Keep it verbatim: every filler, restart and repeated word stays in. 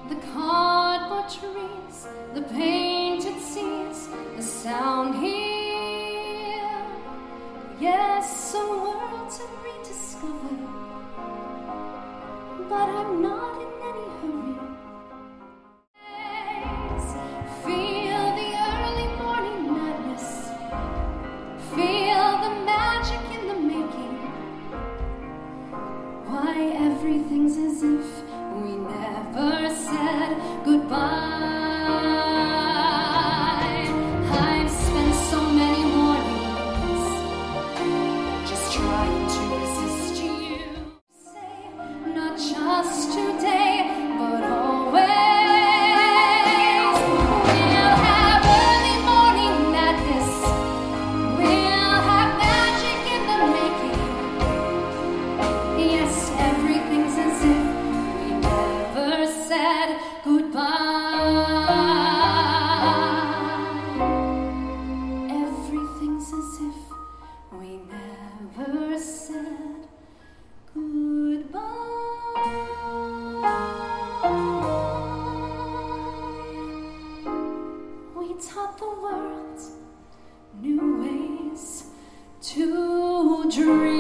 The cardboard trees, the painted seas, the sound here. Yes, a world to rediscover, but I'm not in any hurry. Feel the early morning madness, feel the magic in the making. Why everything's as if we never said goodbye. I've spent so many mornings just trying to resist you. Say, not just today, but always. We'll have early morning madness, we'll have magic in the making. Yes, everything's as if we never said goodbye. Everything's as if we never said goodbye. We taught the world new ways to dream.